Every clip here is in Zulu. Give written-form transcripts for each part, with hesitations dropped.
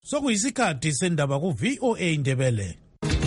Sokuyisikhathi sendaba ku VOA Indebele.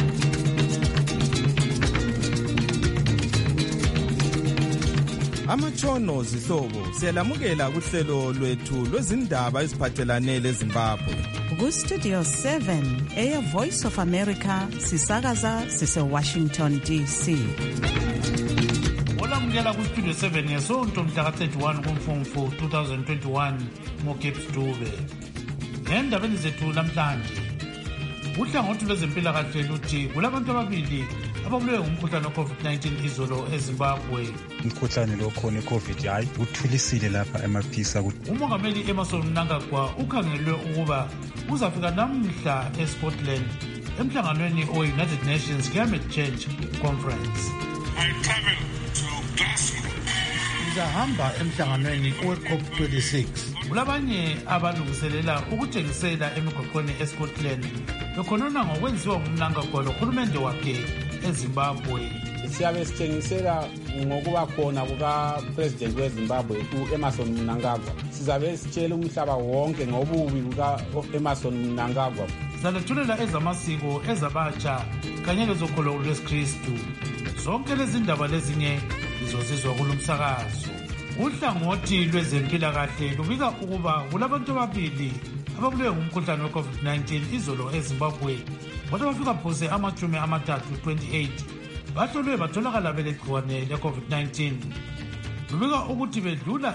Amatshono zihlobo siyalamukela kuhlelo lwethu lwezindaba eziphathelane leZimbabwe. Ku Studio 7 Air Voice of America sisakaza sise Washington DC. Olamukela ku Studio 7 ngesonto mhla ka-31 kuMfumfu 2021 moGibbs Dube. Endabeni zethu namhlanje uhlangothi lwezempilakahle luthi kulabantu ababili ababulewe ngumkhuhlane we-COVID-19 izolo eZimbabwe. Umkhuhlane lo khona i-COVID hayi uthulisile lapha emaphisa. Umongameli Emmerson Mnangagwa ukhangelwe ukuba uzafika namhla eScotland emhlanganweni we-United Nations Climate Change Conference. I travel to Glasgow. Uzahamba emhlanganweni we-COP26. Kulabanye abalungiselela ukutshengisela emigwaqweni eScotland bekhonona ngokwenziwa ngumnangagwalohulumende wakhe eZimbabwe. Siyabe sithengisela ngokuba khona kuka-President weZimbabwe u-Emmerson Mnangagwa. Sizabe sitshela umhlaba wonke ngobubi buka-Emmerson Mnangagwa. Zalethulela ezamasiko ezabatsha kanye lezokholo lwesikristu. Zonke lezi ndaba lezinye izozizwa kulumsakazo. Uhlangothi lwezempilakahle lubika ukuba kulabantu ababili ababulewe ngumkhuhlane we-COVID-19 izolo eZimbabwe kodwa bafika phose ama-38 bahlolwe batholakala belegciwane le-COVID-19. Lubika ukuthi bedlula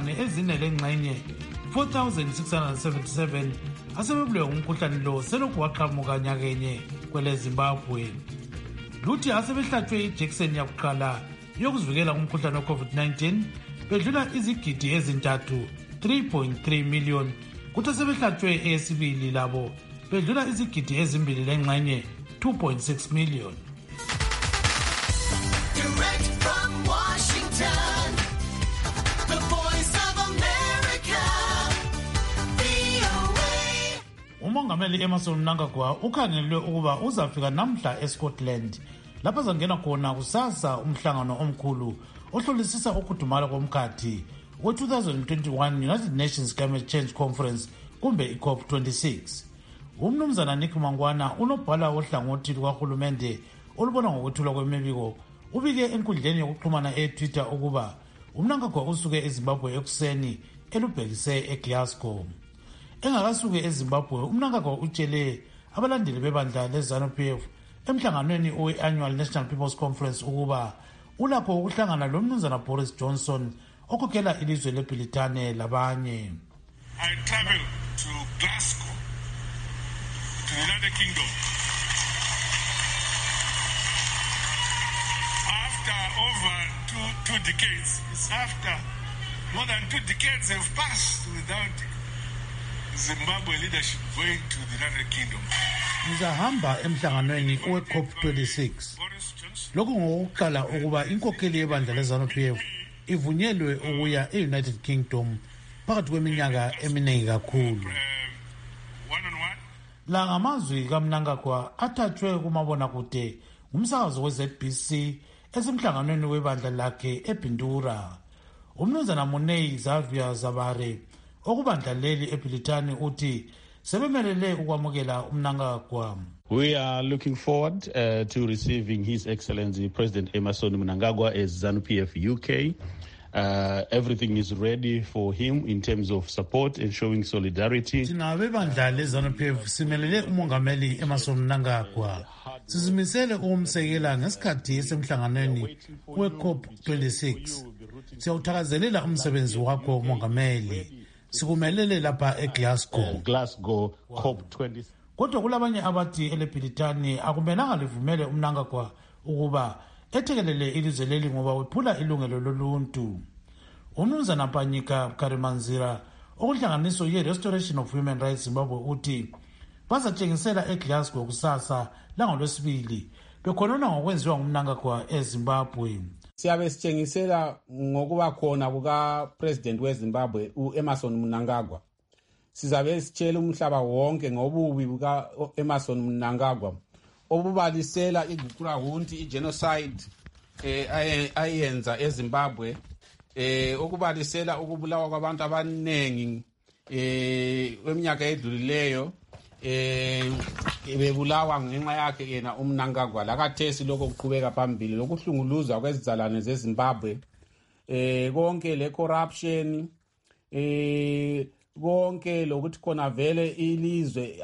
4,677 asebebulewe ngumkhuhlane lo selokhu waqhamuka nyakenye kwele Zimbabwe. Luthi asebehlatshwe ijekiseni yakuqala yokuzivikela ngumkhuhlane we-COVID-19 bedlula izigidi ezintathu 3.3 million kuthi asebehlatshwe eyesibili labo bedlula izigidi ezimbili lengxenye 2.6 million. Direct from Washington, the Voice of America, VOA. Umongameli Emmerson Mnangagwa ukhangelwe ukuba uzafika namhla eScotland lapha zangena khona kusasa umhlangano omkhulu ohlolisisa ukudumala komkhathi we-2021 United Nations Climate Change Conference kumbe i-COP26. Umnumzana Nick Mangwana unobhala wohlangothi lukahulumende olubona ngokwethulwa kwemibiko ubike enkundleni yokuxhumana eTwitter ukuba uMnangagwa usuke eZimbabwe ekuseni elubhekise eGlasgow. Engakasuke eZimbabwe uMnangagwa utshele abalandeli bebandla leZANU-PF emhlanganweni we-Annual National People's Conference ukuba ulakho ukuhlangana lomnumzana Boris Johnson okhokhela ilizwe leBritane labanye. I travel to Glasgow, to the United Kingdom. After over two decades, it's after more than 2 decades have passed without Zimbabwe leadership going to the United Kingdom. Uzahamba emhlanganweni we-COP26. Lokhu ngokuqala ukuba inkokheli yebandla leZANU-PF ivunyelwe ukuya e-United Kingdom phakathi kweminyaka eminingi kakhulu. La ngamazwi kaMnangagwa athathwe kumabonakude ngumsakazo we-ZBC esemhlanganweni webandla lakhe eBindura. Umnumzana Money Xavier Zabare okubandla leli eBritane uthi sebemelele ukwamukela uMnangagwa. We are looking forward to receiving His Excellency President Emmerson Mnangagwa as ZANU-PF UK. Everything is ready for him in terms of support and showing solidarity. Thina bebandla leZANU-PF simelele umongameli Emmerson Mnangagwa. Sizimisele ukumsekela ngesikhathi esemhlanganweni we-COP26. Siyawuthakazelela umsebenzi wakho mongameli. Sikumelele lapha eGlasgow. Glasgow COP26. Kodwa kulabanye abathi eleBritane akumelanga livumele uMnangagwa ukuba ethekelele ilizwe leli ngoba wephula ilungelo loluntu. Umnumzana Panyika Karimanzira okuhlanganiso ye-Restoration of Human Rights Zimbabwe uthi bazatshengisela eGlasgow kusasa langolwesibili bekhonona ngokwenziwa ngumnangagwa eZimbabwe. Siyabe sitshengisela ngokuba khona kuka-President weZimbabwe u-Emmerson Mnangagwa. Sizabe sitshela umhlaba wonke ngobubi buka-Emmerson Mnangagwa obubalisela iguqulahunti i-genocide ayenza eZimbabwe, okubalisela ukubulawa kwabantu abaningi eminyaka edlulileyo, bebulawa ngenxa yakhe yena uMnangagwa lakathesi lokho kuqhubeka phambili lokuhlunguluzwa kwezizalwane zeZimbabwe konke le corruption konke lokuthi khona vele ilizwe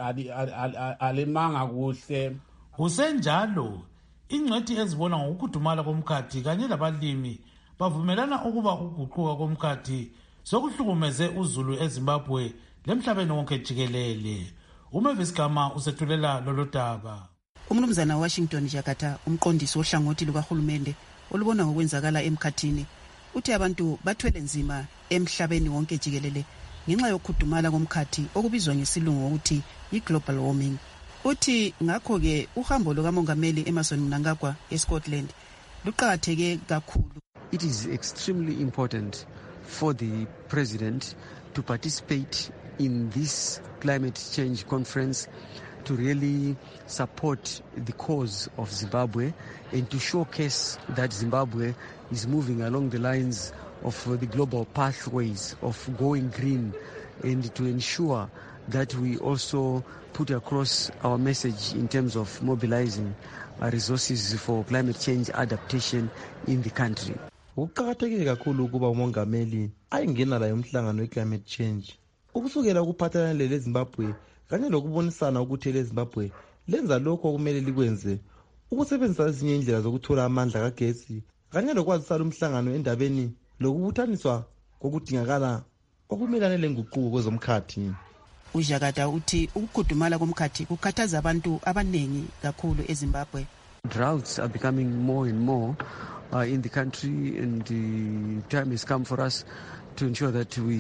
alimanga kuhle. Kusenjalo ingcwethi ezibona ngokukhudumala komkhathi kanye labalimi bavumelana ukuba ukuguquka komkhathi sokuhlukumeze uZulu eZimbabwe lemhlabeni wonke jikelele. Umavis Gama usethulela lolo daba. Umnumzana Washington Jakata umqondisi ohlangothi lukahulumende olubona ngokwenzakala emkhathini uthi abantu bathwele nzima emhlabeni wonke jikelele ngenxa yokukhudumala komkhathi okubizwa ngesilungu ukuthi i-global warming. Uthi ngakho ke uhambo lukamongameli Emmerson Mnangagwa eScotland luqakatheke kakhulu. It is extremely important for the president to participate in this climate change conference to really support the cause of Zimbabwe and to showcase that Zimbabwe is moving along the lines of the global pathways of going green, and to ensure that we also put across our message in terms of mobilizing our resources for climate change adaptation in the country. Ukuqakathekile kakhulu ukuba umongameli ayingena la yomhlangano we-climate change. Ukusukela ukuphathelana leZimbabwe kanye lokubonisana ukuthi leZimbabwe lenza lokho okumele likwenze, ukusebenzisa ezinye indlela zokuthola amandla kagesi kanye lokwazisa umhlangano endabeni lokubuthaniswa kokudingakala okumelane lenguquko kwezomkhathi. uJakata uthi ukukhudumala komkhathi kukhathaza abantu abanengi kakhulu eZimbabwe. Droughts are becoming more and more in the country, and the time has come for us to ensure that we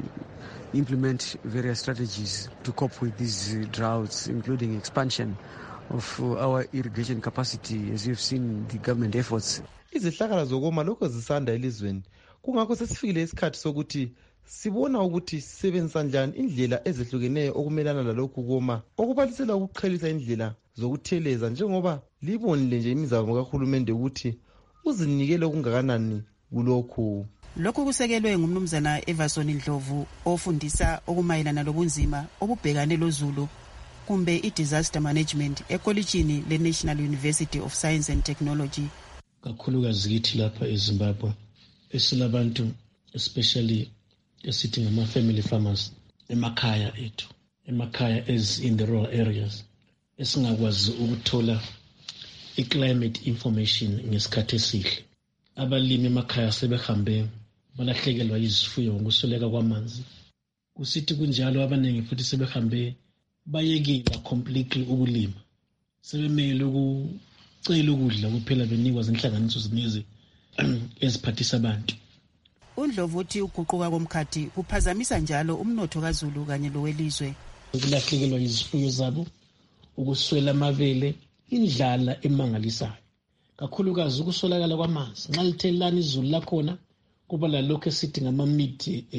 implement various strategies to cope with these droughts, including expansion of our irrigation capacity, as you've seen the government efforts. Izihlakala zokoma lokho zisanda elizweni, kungakho sesifikile isikhathi sokuthi sibona ukuthi sisebenzisa njani indlela ezehlukeneyo okumelana lalokhu koma okubalisela ukuqhelisa indlela zokutheleza, njengoba libonile nje imizamo kahulumende ukuthi uzinikele okungakanani kulokhu. Lokhu kusekelwe ngumnumzana Everson Ndlovu ofundisa okumayelana lobunzima obubhekane loZulu kumbe i-disaster management ekolitshini le-National University of Science and Technology. Kakhulukazi kithi lapha eZimbabwe esilabantu especially esithi ngama-family farmers emakhaya ethu, emakhaya as in the rural areas, esingakwazi ukuthola i-climate information ngesikhathi esihle. Abalimi emakhaya sebehambe balahlekelwa izifuyo ngokusweleka kwamanzi. Kusithi kunjalo abaningi futhi sebehambe bayekela completely ukulima, sebemele ukucela ukudla kuphela benikwa zinhlanganiso zinizi eziphathisa abantu. uNdlovu uthi ukuguquka komkhathi kuphazamisa njalo umnotho kaZulu kanye lowelizwe. Ukulahlekelwa izifuyo zabo, ukuswela amabele, indlala emangalisayo, kakhulukazi ukuswelakala kwamanzi. Nxa lithelelana izulu lakhona kuba lalokho esithi ngama-mid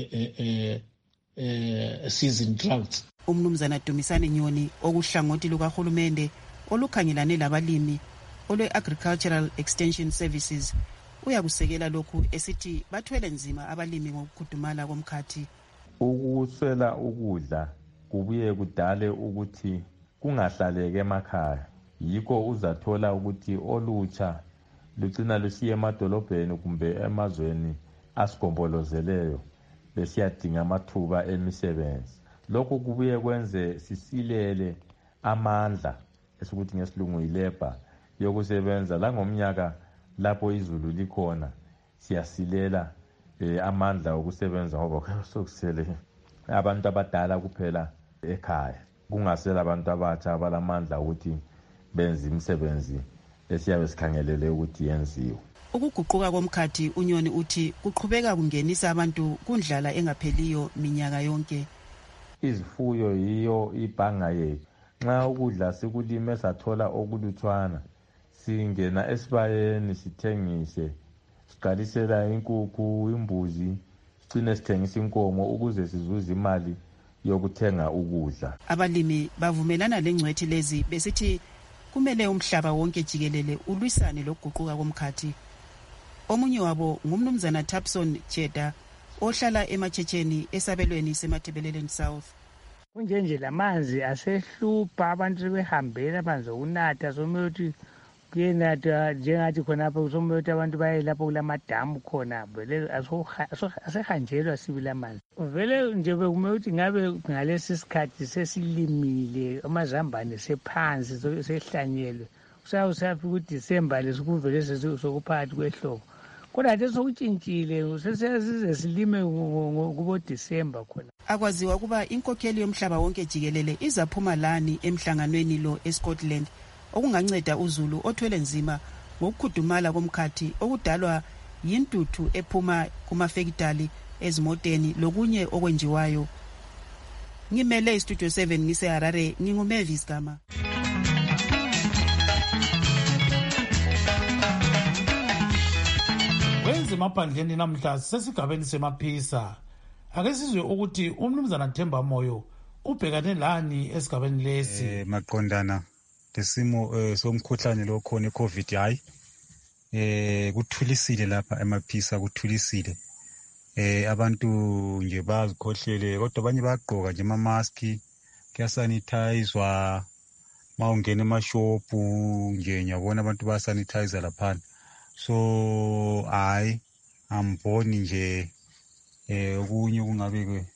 season droughts. Umnumzana Dumisani Nyoni okuhlangothi lukahulumende olukhangelane labalimi olwe-Agricultural Extension Services uyakusekela lokhu esithi bathwele nzima abalimi ngokukhudumala komkhathi. Ukuswela ukudla kubuye kudale ukuthi kungahlaleke emakhaya, yikho uzathola ukuthi olutsha lucina lusiya emadolobheni kumbe emazweni asigombolozeleyo besiyadinga amathuba emisebenzi. Lokhu kubuye kwenze sisilele amandla esikuthi ngesilungu ilebha yokusebenza langomnyaka lapho izulu likhona siyasilela amandla okusebenza ngoba sokusele abantu abadala kuphela ekhaya, kungasela abantu abatsha abalamandla ukuthi benze imisebenzi esiyabe sikhangelele ukuthi yenziwe. Ukuguquka komkhathi uNyoni uthi kuqhubeka kungenisa abantu kundlala engapheliyo minyaka yonke. Izifuyo yiyo ibhanga yethu. Nxa ukudla sikulime sathola okulutshwana, singena esibayeni sithengise, siqalisela inkukhu, imbuzi, sicine sithengisa inkomo ukuze sizuze imali yokuthenga ukudla. Abalimi bavumelana lengcwethi lezi besithi kumele umhlaba wonke jikelele ulwisane lokuguquka komkhathi. Omunye wabo ngumnumzana Tapson Cheda ohlala eMatshecheni esabelweni seMathebeleleni South. kunjenje lamanzi asehlupha abantu behambela amanzi okunatha somele ukuthi kuyenatha njengathi khonapho somele ukuthi abantu baye lapho kulamadamu khona vele asehanjelwa sibili amanzi vele nje bekumele ukuthi ngabe ngalesi sikhathi sesilimile amazambane sephansi sehlanyelwe usafika kuDisemba lesikuvele sokuphakathi kwehlobo kodwa nje sokutshintshile sesize silime kuboDisemba khona. Akwaziwa ukuba inkokheli yomhlaba wonke jikelele izaphuma lani emhlanganweni lo eScotland okunganceda uZulu othwele nzima ngokukhudumala komkhathi okudalwa yintuthu ephuma kumafekitali ezimoteni lokunye okwenjiwayo. Ngimele iStudio 7 ngiseHarare nginguMavis Gama. Emaphandleni namhla sesigabeni semaphisa. Ake sizwe ukuthi umnumzana Themba Moyo ubhekane lani esigabeni lesi. Maqondana lesimo somkhuhlane lo khona iCovid hayi kuthulisile lapha emaphisa kuthulisile. Abantu nje bazikhohlele kodwa abanye bayagqoka nje ama mask kuyasanitizwa mawungena emashopu nje nyabona abantu basanitizer lapha. So amboni nje okunye kungabe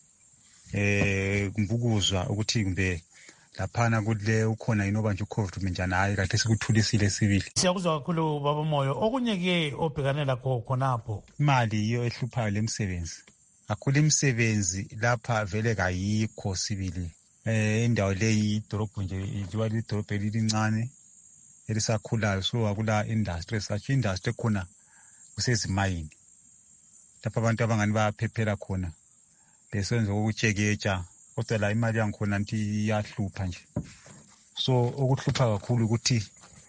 kumbukuzwa ukuthi kumbe laphana kule ukhona inoba nje uCovid menjani hayi kade sikuthulisile sibili. Siyakuzwa kakhulu baba Moyo okunye ke obhekane lakho khonapho. Imali iyo ehluphayo lemsebenzi. Akule imisebenzi lapha vele kayikho sibili. Indawo leyi idolobho nje ijiwa lidolobho elincane elisakhulayo so akula industry such industry khona kusezimayini lapha abantu abangani bayaphephela khona besenze ukuchekecha kodwa la imali yangikhona nti iyahlupha nje so okuhlupha kakhulu ukuthi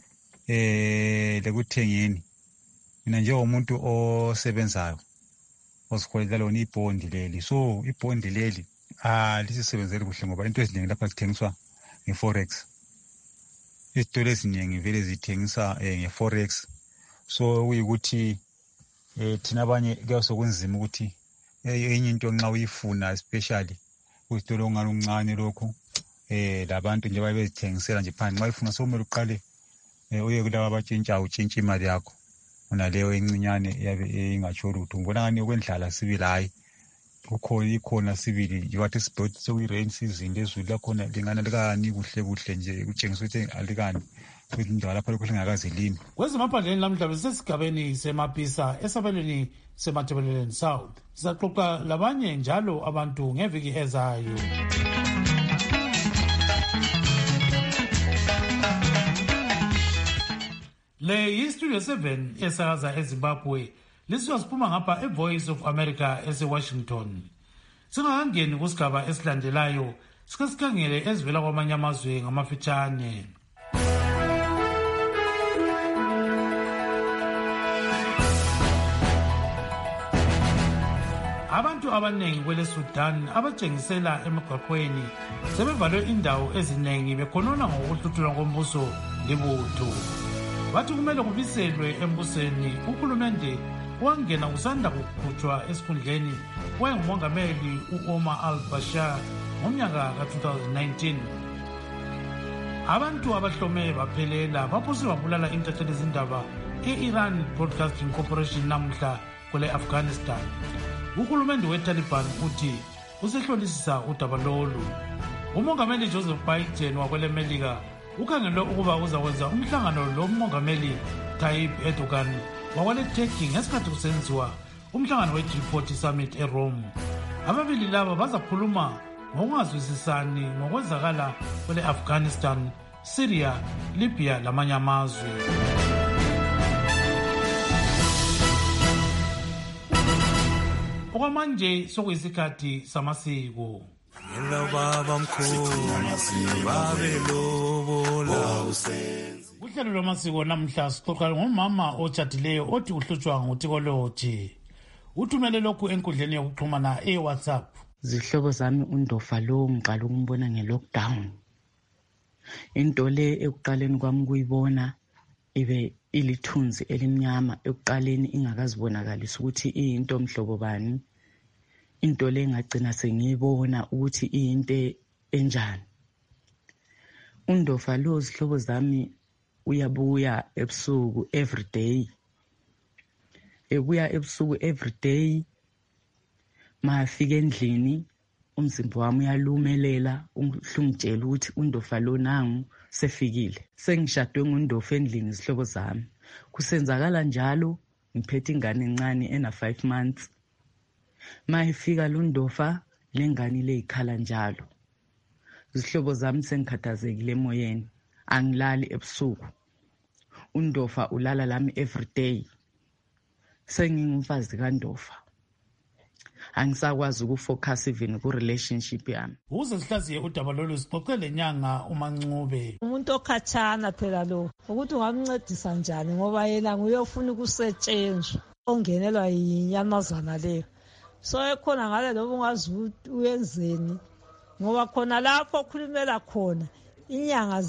lekuthengeni mina njengomuntu osebenzayo osikholela lona ibhondi leli so ibhondi leli lisisebenzele kuhle ngoba into eziningi lapha zithengiswa ngeforex. Izitolo eziningi vele zithengisa ngeforex so kuyikuthi thina abanye kuyasokunzima ukuthi enye into nxa uyifuna especially kuyitolo ongaluncane lokho labantu nje bayebezithengisela nje phandle nxa uyifuna sokumele uqale uye kulabo abatshintsha utshintsha imali yakho unaleyo encinyane yabe ingatsho lutho ngibona ngani okwendlala sibili hayi ikhona sibili njengathi sibhodi sekuyi-rain season lezulu lakhona lingana likani kuhle kuhle nje kutshengisa ukuthi alikani ukuthi indawo lapha lokhu lingakaze limi. Kwezemaphandleni namhla besesigabeni semaphisa esabelweni semathebeleleni South. Sizaxoxa labanye njalo abantu ngeviki ezayo. Le yiStudio 7 esakaza eZimbabwe. Lisiyo siphuma ngapha eVoice of America eseWashington. Singakangeni kusigaba esilandelayo sike sikhangele ezivela kwamanye amazwe ngamafitshane. Abantu abanengi kwele Sudan abatshengisela emigwaqweni sebevalwe indawo eziningi bekhonona ngokuhluthulwa kombuso libutho. Bathi kumele kubiselwe embusweni uhulumende wangena usanda kukhutshwa esikhundleni wayengumongameli u-Omar al-Bashir ngomnyaka ka-2019. Abantu abahlome baphelela baphose babulala intatheli zindaba e-Iran Broadcasting Corporation namhla kule Afghanistan. Uhulumende weTaliban uthi usehlolisisa udaba lolu. Umongameli Joseph Biden wakwele Melika ukhangelwe ukuba uzakwenza umhlangano lo mongameli Tayyip Erdogan wakwele Turkey ngesikhathi kusenziwa umhlangano we-G40 Summit eRome. Ababili laba bazakhuluma ngokungazwisisani ngokwenzakala kwele Afghanistan, Syria, Libya lamanye amazwe. Okwamanje sokuyisikhathi samasiko. Kuhlelo lwamasiko namhla sixoxa ngomama otshadileyo othi uhlutshwa ngutikoloji. Uthumele lokhu enkundleni yokuxhumana eWhatsApp. Zihlobo zami uNdofa lo ngiqala ukumbona ngelockdown. Into le ekuqaleni kwami kuyibona ibe ilithunzi elimnyama ekuqaleni ingakazibonakalisa ukuthi into mhlobo bani. Into le ngagcina sengiyibona ukuthi into enjani. UNdofa lo zihlobo zami uyabuya ebusuku everyday. Ebuya ebusuku everyday. Mafika endlini umzimba wami uyalumelela uhlungitshela ukuthi uNdofa lo nangu sefikile. Sengishadwe nguNdofa endlini zihlobo zami. Kusenzakala njalo ngiphethe ingane encane ena 5 months. Mayifika loNdofa lengane leyikhala njalo. Zihlobo zami sengikhathazekile emoyeni. Angilali ebusuku. UNdofa ulala lami everyday. Sengingumfazi kaNdofa. Angisakwazi ukufocus even ku relationship yami. Uze sihlaziye udaba lolu sixoxele nyanga uMancube. Umuntu okhathana phela lo ukuthi ungamncedisa njani ngoba yena nguyofuna ukusetshenzwa ongenelwa yinyamazana leyo. So ekhona ngale lobu ungazi uyenzeni ngoba khona lapho okhulumela khona inyanga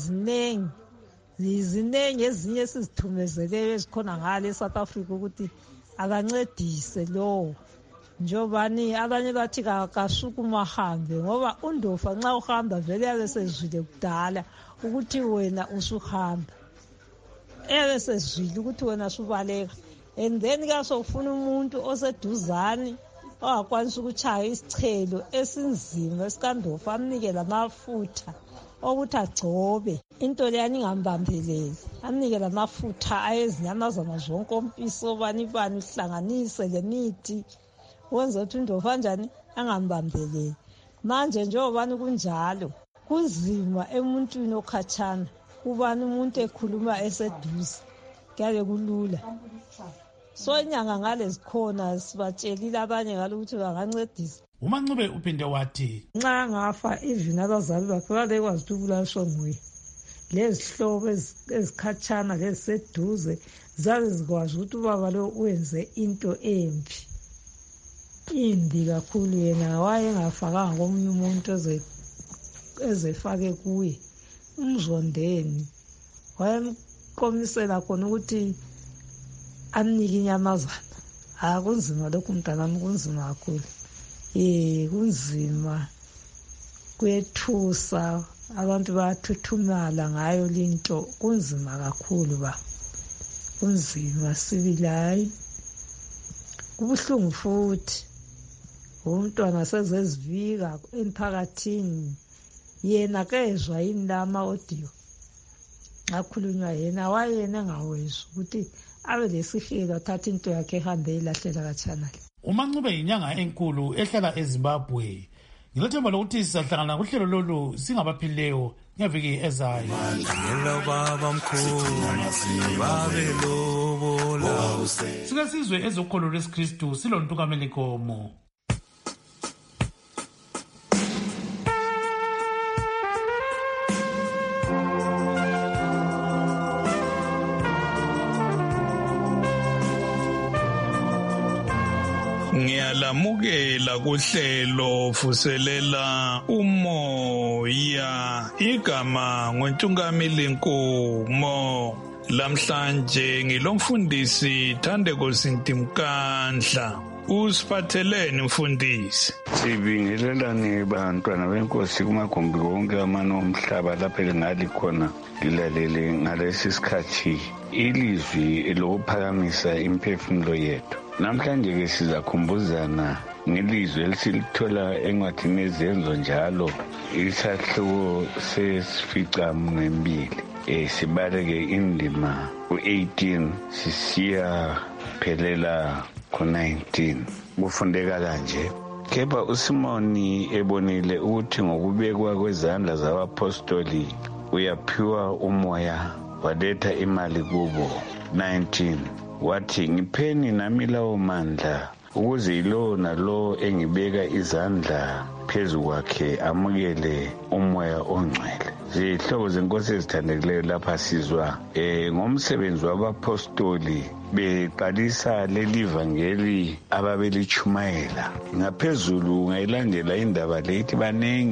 zinengi ezinye sizithumezeleyo ezikhona ngale eSouth Africa ukuthi akancedise lo. Njobani abanye bathi akasukuma hambe ngoba uNdofa nxa uhamba vele yabe sezwile kudala ukuthi wena usuhamba. Yabe sezwile ukuthi wena usubaleka. And then kasofuna umuntu oseduzani ongakwanisa ukuchaya isichelo esinzima esikaNdofa amnike lamafutha ukuthi agcobe. Into le yaningambambeleli. Amnike lamafutha ayezinyamazana zonke ompiso bani uhlanganise lemithi. Wenza ukuthi uNdofa njani angambambeleli. Manje njobani kunjalo kunzima emuntwini okhathana kubani umuntu ekhuluma eseduze kuyale kulula. So inyanga ngale zikhona sibatshelile abanye ngalo ukuthi bangancedisa. uMancube uphinde wathi nxa ngafa even abazali bakhe balekwazi ukuthi ubulaliswa nguye. Lezi hlobo ezikhathana leziseduze zabe zikwazi ukuthi ubaba lo uyenze into embi. Imbi kakhulu yena wayengafakanga komunye umuntu ezefake kuye. Umzondeni wayemkomisela khona ukuthi amnike inyamazana. Kunzima lokhu mntanami kunzima kakhulu. Kunzima kwethusa abantu bathuthumala ngayo linto kunzima kakhulu ba. Kunzima sibilayi. Kubuhlungu futhi. Umntwana sezezivika emphakathini yena kezwa yini lama audio akhulunywa yena wayena engawezwa ukuthi abe lesihlelo athatha into yakhe ehambe ilahlela kaChannel. uMancube inyanga enkulu ehlala eZimbabwe. Ngilethemba lokuthi sizahlangana kuhlelo lolu singabaphilileyo ngeviki ezayo. Sike sizwe ezokholo lwesikristu silontukameli Nkomo. Ngiyalamukela kuhlelo vuselela umoya igama ngoNtungameli Nkomo. Lamhlanje ngilomfundisi Thandeko Sintimkandla. Usiphatheleni mfundisi? Sibingelelani bantwana benkosi kumagumbi wonke amano omhlaba lapha engali khona lilalele ngalesi sikhathi ilizwi lokuphakamisa imphefumulo yethu. Namhlanje ke sizakhumbuzana ngelizwi elisilithola encwadini ezenzo njalo isahluko sesificamunwembili. Sibaleke indima u-18 sisiya phelela ku-19. Kufundeka kanje: kepha uSimoni ebonile ukuthi ngokubekwa kwezandla zabapostoli uyaphiwa umoya, waletha imali kubo. 19 wathi, ngipheni nami lawo mandla ukuze yilo nalo engibeka izandla phezu kwakhe amukele umoya ongcwele. Zihlobo zenkosi ezithandekileyo, lapha sizwa ngomsebenzi wabapostoli beqalisa leli vangeli ababelichumayela. Ngaphezulu ngayilandela indaba lethi banengi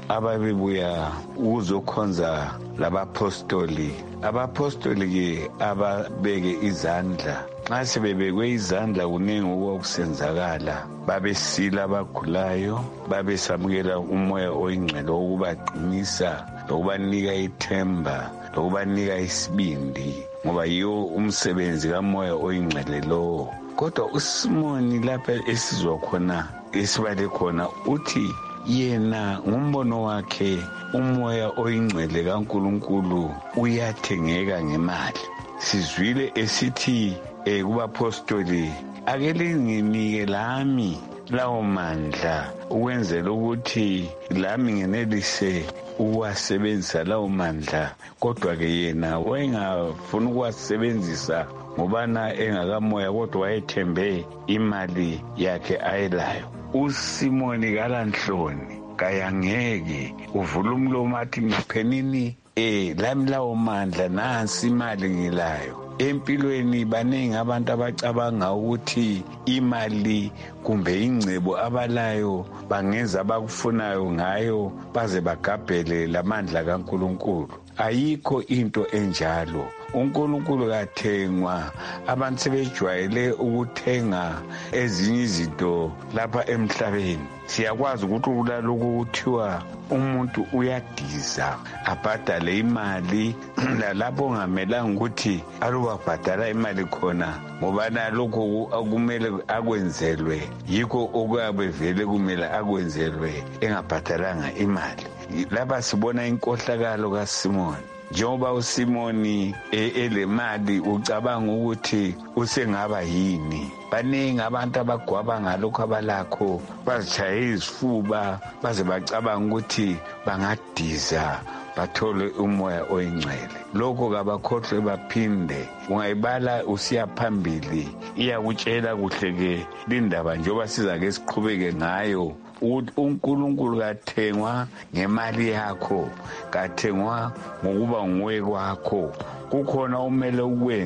ababebuya ukuzokhonza labapostoli. Abapostoli-ke ababeke izandla. Nxa sebebekwe izandla kuningi okwakusenzakala. Babesila abagulayo, babesamukela umoya oyingcwele ukubaqinisa, lokubanika ithemba, lokubanika isibindi, ngoba yiwo umsebenzi kamoya oyingcwele lowo. Kodwa uSimoni lapha esizwa khona, esibale khona, uthi yena ngumbono wakhe umoya oyingcwele kaNkulunkulu uyathengeka ngemali. Sizwile esithi kubapostoli, ake linginike lami lawo mandla ukwenzela ukuthi lami ngenelise ukuwasebenzisa lawo mandla. Kodwa-ke yena wayengafuna ukuwasebenzisa ngobana engakamoya, kodwa wayethembe imali yakhe ayelayo. uSimoni kalanhloni kayangeke uvula umlomo athi ngiphenini lami lawo mandla, nansi imali ngilayo. Empilweni baningi abantu abacabanga ukuthi imali kumbe ingcebo abalayo bangenza abakufunayo ngayo baze bagabhele lamandla kaNkulunkulu. Ayikho into enjalo. uNkulunkulu kathengwa. Abantu sebejwayele ukuthenga ezinye izinto lapha emhlabeni. Siyakwazi ukuthi ulalokho kuthiwa umuntu uyadiza abhadale imali lalapho ongamelanga ukuthi alubabhadala imali khona, ngoba nalokho akumele akwenzelwe yikho okuyabe vele kumele akwenzelwe engabhadalanga imali. Lapha sibona inkohlakalo kaSimoni. Njengoba uSimoni elemali ucabanga ukuthi usengaba yini. Baningi abantu abagwaba ngalokho abalakho, bazitshaye izifuba baze bacabanga ukuthi bangadiza bathole umoya oyingcwele. Lokho kabakhohlwe baphinde. Ungayibala usiya phambili iyakutshela kuhle-ke lindaba njengoba sizake siqhubeke ngayo. uNkulunkulu kathengwa ngemali yakho, kathengwa ngokuba nguwe kwakho. Kukhona umele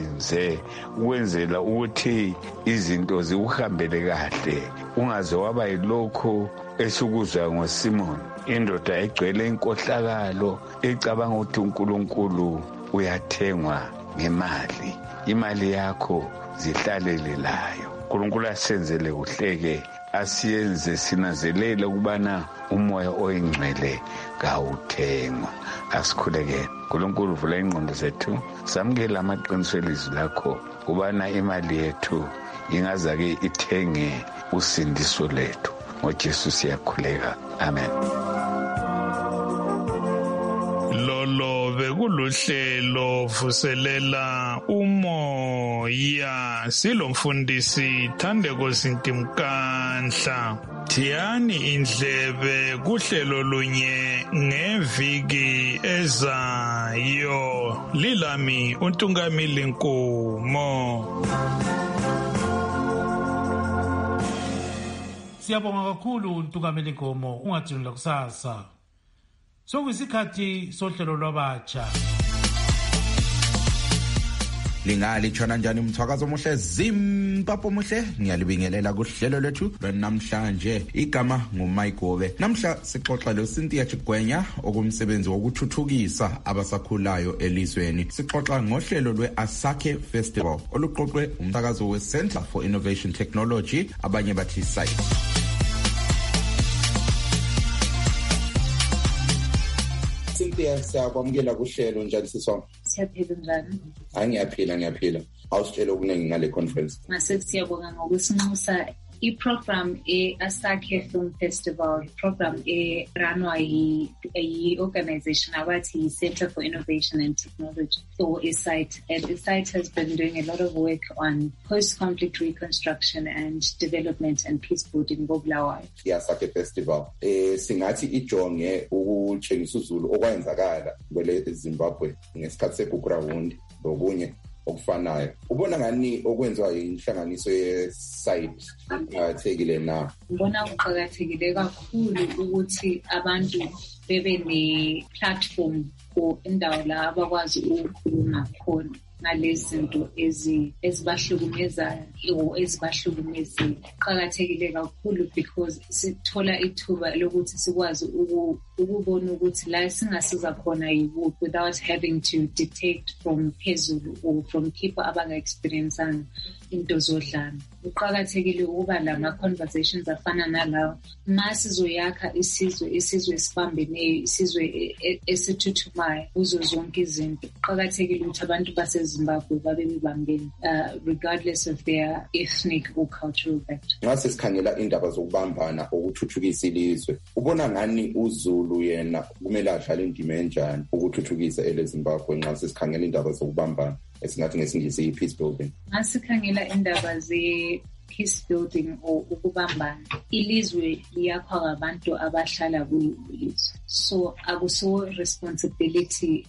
ukwenzela ukuthi izinto zikuhambele kahle, ungaze waba yilokho esukuzwa ngoSimoni, indoda egcwele inkohlakalo ecabanga ukuthi uNkulunkulu uyathengwa ngemali. Imali yakho zihlalele layo. uNkulunkulu asenzele kuhleke, asiyenze sinanzelele ukubana umoya oyingcwele kawuthengwa. Asikhulekele. uNkulunkulu vula ingqondo zethu, samukela amaqiniso elizwi lakho kubana imali yethu ingazake ithenge usindiso lethu. ngoJesu siyakhuleka. Amen. Lolo bekuluhlelo vuselela umoya, silomfundisi Thandeko Zintimkanhla. Thiyani indlebe kuhlelo lunye ngeviki ezayo. Lilami uNtungamili Nkomo. Siyabonga kakhulu uNtungamili Nkomo, ungathula kusasa. Sokuyisikhathi sohlelo lwabatsha. Lingali njani umthwakazo omuhle, Zimbabwe muhle, ngiyalibingelela kuhlelo lethu namhlanje. Igama nguMike Gobe. Namhla sixoxa loCynthia Chigwenya okumsebenzi wokuthuthukisa abasakhulayo elizweni. Sixoxa ngohlelo lweAsake Festival oluqoqwe umthakazo weCenter for Innovation Technology, abanye bathi SITE. Cynthia, siyakwamukela kuhlelo njani sisonke? Siyaphila njani? Ngiyaphila. Awusitshela okuningi ngale conference. Mase siyabonga ngokusinxusa i-program e-Asake Film Festival, program e-ranwa yi-organization abathi yi-Center for Innovation and Technology, or iSITE. And iSITE has been doing a lot of work on post-conflict reconstruction and development and peace building ngobulawayo. I-Asake Festival singathi ijonge ukutshengisa uzulu okwenzakala kwele Zimbabwe ngesikhathi seGugrawundi lokunye okufanayo. Ubona ngani okwenziwa inhlanganiso ye-SITE kuqakathekile na? Ngibona kuqakathekile kakhulu ukuthi abantu bebe ne-platform or indawo la abakwazi ukukhuluma khona. ngalezi zinto ezibahlukumezayo ezibahlukumezile. Kuqakathekile kakhulu because sithola ithuba lokuthi sikwazi ukubona ukuthi la singasiza khona yikuphi without having to detect from phezulu or from people abanga-experienceanga into zodlame. Kuqakathekile ukuba lama-conversations afana nalawo. Ma sizoyakha isizwe esibambeneyo, isizwe esithuthumayo kuzo zonke izinto. Kuqakathekile ukuthi abantu baseZimbabwe babe bebambene regardless of their ethnic or cultural background. Ngase sikhangela indaba zokubambana ukuthuthukisa ilizwe. Ubona ngani uZulu yena kumele adlale indima enjani ukuthuthukisa eleZimbabwe nxa sikhangela indaba zokubambana esingathi ngesingisi i-peace building? Ngasikhangela indaba ze-peace building or ukubambana. Ilizwe liyakhwa ngabantu abahlala kulizwe. So akuso responsibility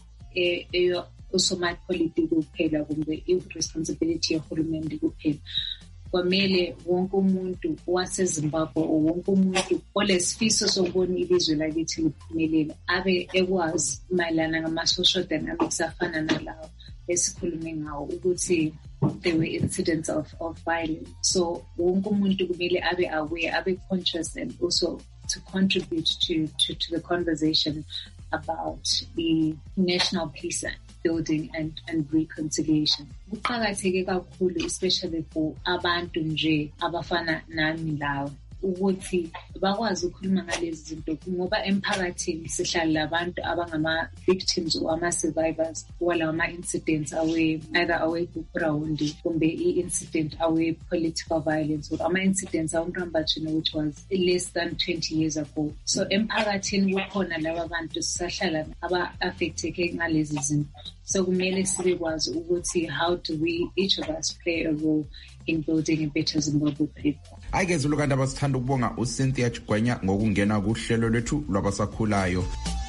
usomapolitiki kuphela kumbe i-responsibility yehulumende kuphela. Kwamele wonke umuntu waseZimbabwe or wonke umuntu olesifiso sokubona ilizwe lakithi liphumelela abe ekwazi mayelana ngama-social dynamics afana nalawo esikhulume ngawo ukuthi there were incidents of violence. So wonke umuntu kumele abe aware, abe conscious, and also to contribute to the conversation about the national peace building and reconciliation. Kuqakatheke kakhulu especially for abantu nje abafana nami lawo ukuthi bakwazi ukukhuluma ngalezi zinto ngoba emphakathini sihlala labantu abangama-victims or ama-survivors walawo ama-incidents either awe-Bukurawundi kumbe i-incident awe-political violence or ama-incidents awe-Mrambachino which was less than 20 years ago. So emphakathini kukhona laba bantu sisahlala aba-affecteke ngalezi zinto. So kumele sibekwazi ukuthi how do we, each of us, play a role in building a better Zimbabwe people. Aykezulu kanti abasithanda ukubonga uCynthia Chigwenya ngokungena kuhlelo lwethu lwabasakhulayo.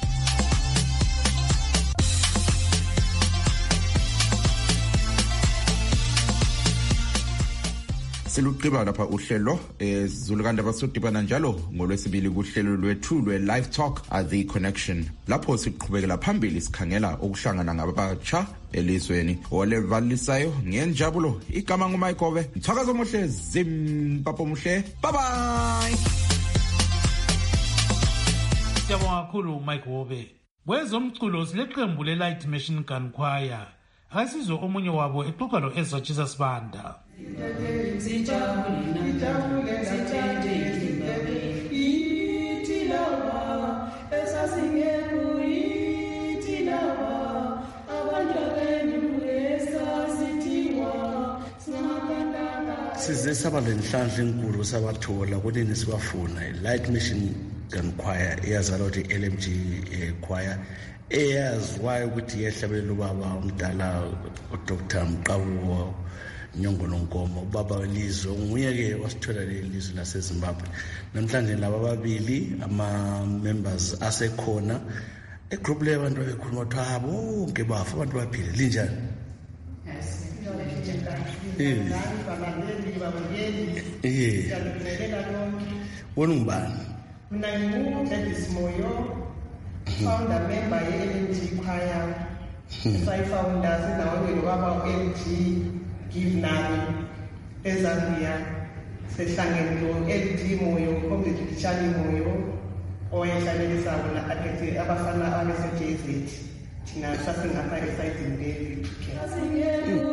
Siluqiba lapha uhlelo Zulu kanti abasodibana njalo ngolwesibili kuhlelo lwethu lwe-Live Talk at The Connection. Lapho siqhubekela phambili sikhangela ukuhlangana ngabatsha elizweni olevalisayo ngenjabulo. Igama nguMayigobe. Mthakazo muhle, Zimbabwe muhle. Bye bye. Siyabonga kakhulu Mayigobe. Kwezomculo sileqembu le-Light Machine Gun Choir. Akasizwe omunye wabo exoxa lo-Ezra Jesus Banda. Size saba lenhlanhla enkulu sabathola kunini sibafuna i-Light Machine Gun Choir eyazalwa ukuthi LMG choir eyaziwayo ukuthi yehlabela ubaba umdala uDr Mqawu Nyongo Nonkomo ubaba welizwe nguye-ke wasithola leli lizwe laseZimbabwe. Namhlanje laba babili ama-members asekhona egroup leyo abantu bekhuluma ukuthi bonke bafa abantu baphile linjani? Wona ngubani? Mina ngingu-Gladys Moyo, founder member ye-LMG Choir. Sayifounder sinawonye nobaba u-LG Give Nami eZambia. Sehlangene lo-LG Moyo, Comrade Charlie Moyo, owayehlalelisa bona akhethe abafana abase-JZ. Thina sasingapha esayidini le-Victoria.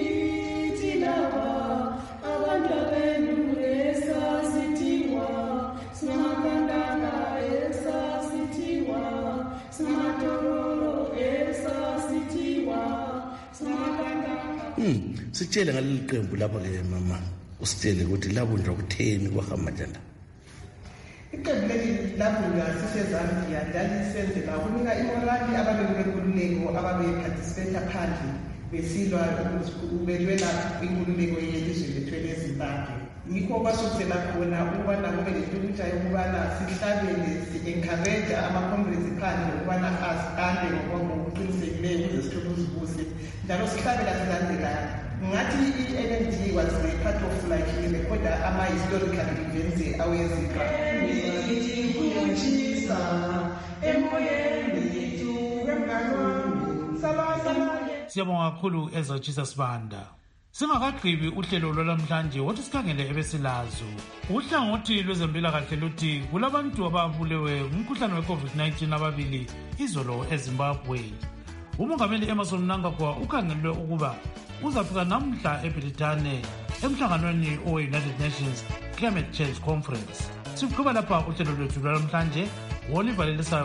Abantu abenu esasithiwa singamatandana esasithiwa singamatololo esasithiwa singamatandana. Sitshele ngaleli qembu lapha ke mama usitshele ukuthi labunjwa kutheni kwahamba njani? Iqembu leli labunjwa siseZambia lalisenzela ukunika imorali ababekululeko ababeparticipate phandle besilwa belwela inkululeko yelizwe lethu leZimbabwe. Yikho kwasukusela khona ukubana kube lentukutsha yokubana sihlabele si-encourage ama-comrades phandle ukubana asitande ngokuqinisekileyo ukuze sithole uzibuse njalo sihlabela silandelayo. Ngathi i-LMG was a part of like irekhoda ama-historical events aweZimbabwe. siyabonga kakhulu Ezachisa Sibanda. Singakagqibi uhlelo lwalamhlanje wothi sikhangele ebesilazo. Uhlangothi lwezempilakahle luthi kulabantu ababulewe ngumkhuhlane we-COVID-19 ababili izolo eZimbabwe. Umongameli Emmerson Mnangagwa ukhangelwe ukuba uzafika namhla eBrithani emhlanganweni we-United Nations Climate Change Conference. Siqhuba lapha uhlelo lwethu lwalamhlanje. Oliver Lelisayo